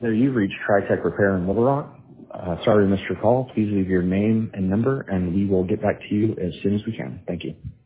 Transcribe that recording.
There you've reached TriTech Repair in Little Rock. Sorry we missed your call. Please leave your name and number, and we will get back to you as soon as we can. Thank you.